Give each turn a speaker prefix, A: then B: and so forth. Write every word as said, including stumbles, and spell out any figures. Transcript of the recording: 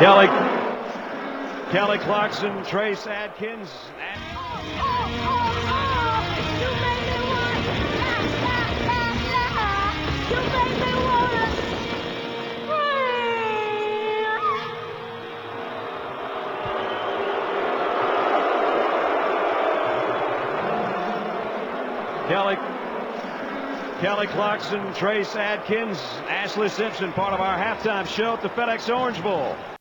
A: Kelly, Kelly Clarkson, Trace Adkins. Kelly, Kelly Clarkson, Trace Adkins, Ashley Simpson, part of our halftime show at the FedEx Orange Bowl.